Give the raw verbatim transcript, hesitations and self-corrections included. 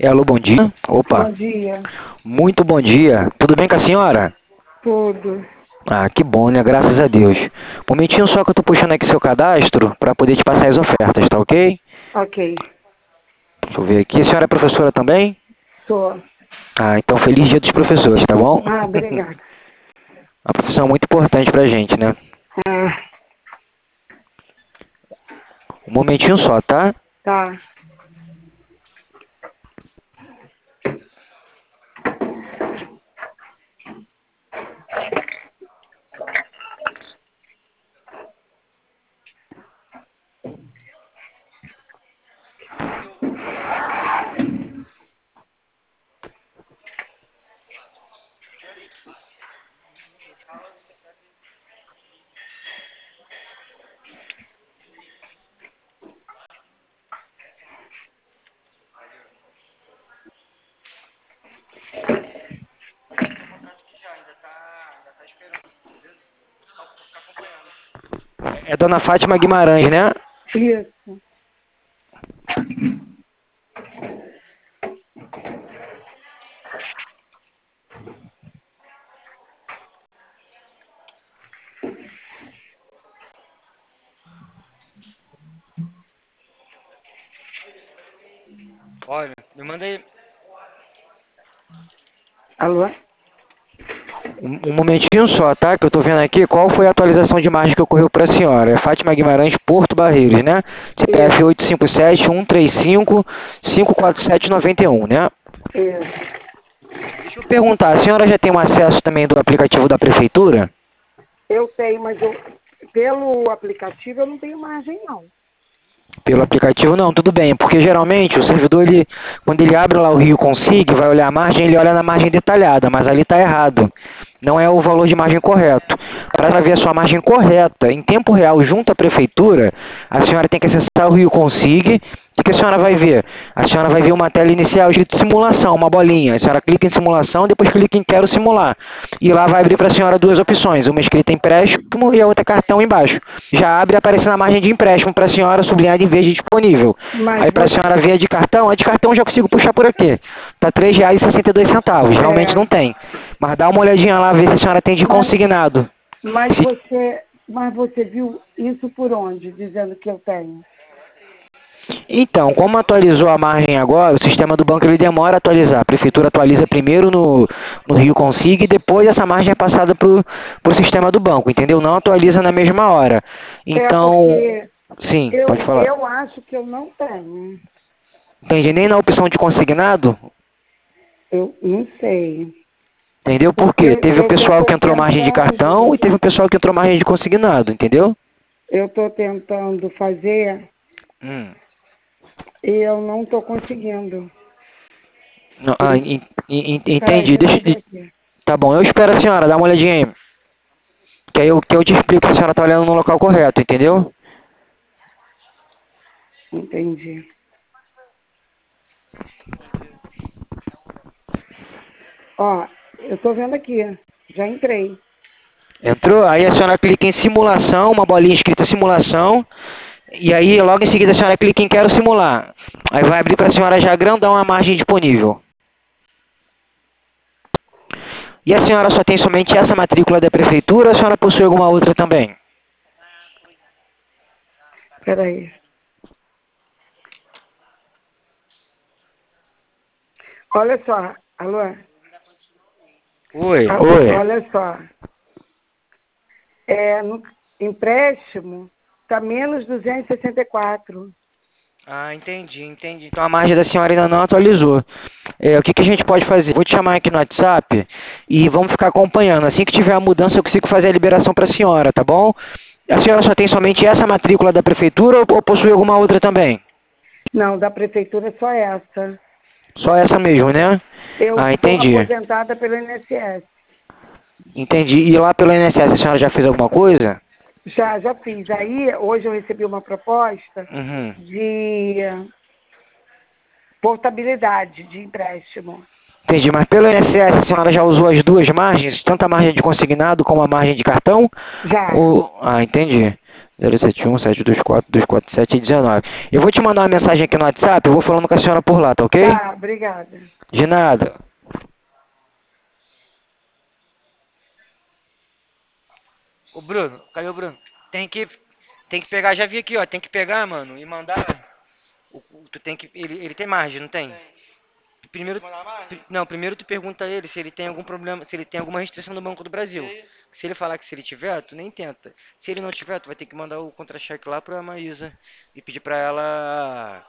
Alô, bom dia. Opa, Bom dia. muito bom dia. Tudo bem com a senhora? Tudo. Ah, que bom, né? Graças a Deus. Um momentinho só que eu tô puxando aqui seu cadastro para poder te passar as ofertas, tá ok? Ok. Deixa eu ver aqui. A senhora é professora também? Sou. Ah, então feliz dia dos professores, tá bom? Ah, obrigada. A profissão é muito importante pra gente, né? Ah, Um momentinho só, tá? tá. É Dona Fátima Guimarães, né? Isso. Olha, me manda aí. Alô? Um, um momentinho só, tá? Que eu tô vendo aqui qual foi a atualização de margem que ocorreu pra senhora. É Fátima Guimarães, Porto Barreiros, né? C P F Isso. oito cinco sete, um três cinco, cinco quatro sete, nove um, né? Isso. Deixa eu perguntar, a senhora já tem um acesso também do aplicativo da prefeitura? Eu tenho, mas eu, pelo aplicativo eu não tenho margem, não. Pelo aplicativo não, tudo bem, porque geralmente o servidor, ele, quando ele abre lá o Rio Consig, vai olhar a margem, ele olha na margem detalhada, mas ali está errado. Não é o valor de margem correto. Para ver a sua margem correta, em tempo real, junto à prefeitura, a senhora tem que acessar o Rio Consig. O que a senhora vai ver? A senhora vai ver uma tela inicial escrito simulação, uma bolinha. A senhora clica em simulação, depois clica em quero simular. E lá vai abrir para a senhora duas opções, uma escrita empréstimo e a outra cartão embaixo. Já abre aparecendo a margem de empréstimo para a senhora sublinhada em vez de disponível. Mas Aí para a você, senhora ver a de cartão, a de cartão eu já consigo puxar por aqui. Está três reais e sessenta e dois centavos, realmente não é, tem. Mas dá uma olhadinha lá, ver se a senhora tem de mas, consignado. mas Se você, mas você viu isso por onde, dizendo que eu tenho? Então, como atualizou a margem agora, o sistema do banco ele demora a atualizar. A prefeitura atualiza primeiro no, no Rio Consig e depois essa margem é passada para o sistema do banco, entendeu? Não atualiza na mesma hora. É Então, porque sim, pode eu, falar. eu acho que eu não tenho. Entendi, nem na opção de consignado? Eu não sei. Entendeu? Por Porque quê? Teve o eu pessoal que estou entrou margem de cartão tentando, e teve o pessoal que entrou margem de consignado, entendeu? eu estou tentando fazer Hum. e eu não estou conseguindo. Não, Por ah, isso, en- en- peraí, entendi. deixa Deixa, eu ver aqui. tá bom, eu espero a senhora, dá uma olhadinha aí. Que aí eu, que eu te explico se a senhora está olhando no local correto, entendeu? Entendi. Ó, eu estou vendo aqui, já entrei. Entrou? Aí a senhora clica em simulação, uma bolinha escrita simulação, e aí logo em seguida a senhora clica em quero simular. Aí vai abrir para a senhora já grandão a margem disponível. E a senhora só tem somente essa matrícula da prefeitura ou a senhora possui alguma outra também? Peraí. Olha só, alô? Oi, Ah, oi. olha só. É, no empréstimo está menos duzentos e sessenta e quatro. Ah, entendi, entendi. Então a margem da senhora ainda não atualizou. É, o que, que a gente pode fazer? Vou te chamar aqui no WhatsApp e vamos ficar acompanhando. Assim que tiver a mudança, eu consigo fazer a liberação para a senhora, tá bom? A senhora só tem somente essa matrícula da prefeitura ou, ou possui alguma outra também? Não, da prefeitura é só essa. Só essa mesmo, né? Eu Ah, sou entendi. aposentada pelo I N S S. Entendi. E lá pelo I N S S, a senhora já fez alguma coisa? Já, já fiz. Aí, hoje eu recebi uma proposta Uhum. de portabilidade de empréstimo. Entendi. Mas pelo I N S S, a senhora já usou as duas margens? Tanto a margem de consignado como a margem de cartão? Já. Ou... Ah, entendi. zero sete um, sete dois quatro, dois quatro sete, dezenove. Eu vou te mandar uma mensagem aqui no WhatsApp, eu vou falando com a senhora por lá, tá ok? Tá, obrigada. De nada. Ô Bruno, cadê o Bruno? Tem que, tem que pegar, já vi aqui, ó. Tem que pegar, mano, e mandar. O, o- tu tem que. Ele, ele tem margem, não tem? Primeiro, pri- não, primeiro tu pergunta a ele se ele tem algum problema, se ele tem alguma restrição no Banco do Brasil. Se ele falar que se ele tiver, tu nem tenta. Se ele não tiver, tu vai ter que mandar o contra-cheque lá pra Maísa e pedir pra ela